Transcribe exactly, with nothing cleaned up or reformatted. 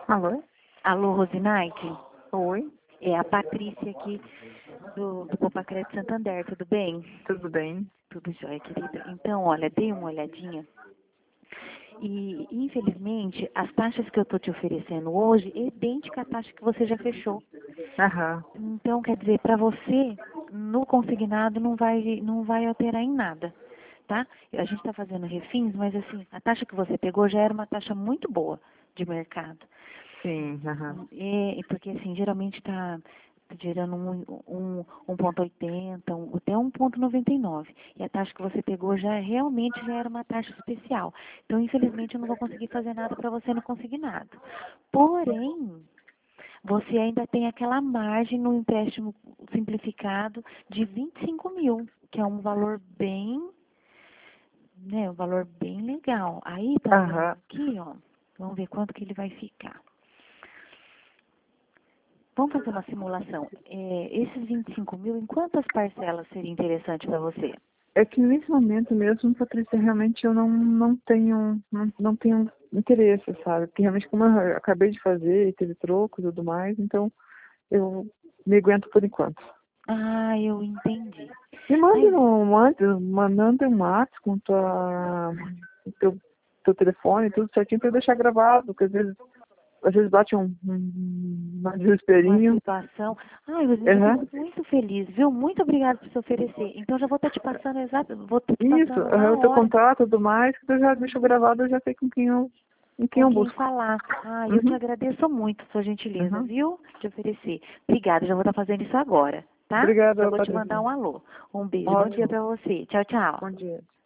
Alô? Alô, Rosinaide? Oi, É a Patrícia aqui do, do Copacrete Santander, tudo bem? tudo bem? Tudo jóia, querida. Então, olha, dei uma olhadinha e, infelizmente, as taxas que eu estou te oferecendo hoje é idêntica à taxa que você já fechou. Aham. Então, quer dizer, para você, no consignado não vai, não vai alterar em nada, tá? A gente está fazendo refins, mas assim, a taxa que você pegou já era uma taxa muito boa de mercado. Sim, aham. É, porque assim, geralmente está gerando um, um, um ponto oitenta, um, até um ponto noventa e nove. E a taxa que você pegou já realmente já era uma taxa especial. Então, infelizmente, eu não vou conseguir fazer nada para você no consignado. Porém, você ainda tem aquela margem no empréstimo simplificado de vinte e cinco mil, que é um valor bem, né, um valor bem legal. Aí, tá vendo Aham. aqui, ó, vamos ver quanto que ele vai ficar. Vamos fazer uma simulação. É, esses vinte e cinco mil, em quantas parcelas seria interessante para você? É que nesse momento mesmo, Patrícia, realmente eu não, não tenho não, não tenho interesse, sabe? Porque realmente como eu acabei de fazer, teve troco e tudo mais, então eu me aguento por enquanto. Ah, eu entendi. Me manda Mas, um, manda, mandando um WhatsApp com tua, teu, teu telefone, tudo certinho para eu deixar gravado, porque às vezes, às vezes bate um, um, um uma desesperinho. situação... Ai, Rosina, eu Aham. fico muito feliz, viu? Muito obrigada por se oferecer. Então, já vou estar te passando exato, vou estar te Isso, passando aham, na o teu hora contrato e tudo mais, que eu já deixo gravado, eu já sei com quem eu, com quem com eu quem busco. falar. Ah, eu te Uhum, agradeço muito a sua gentileza, uhum. viu? De oferecer. Obrigada, já vou estar fazendo isso agora, tá? Já Obrigada, vou te mandar Patrícia. um alô. Um beijo, bom dia Ótimo. para você. Tchau, tchau. Bom dia.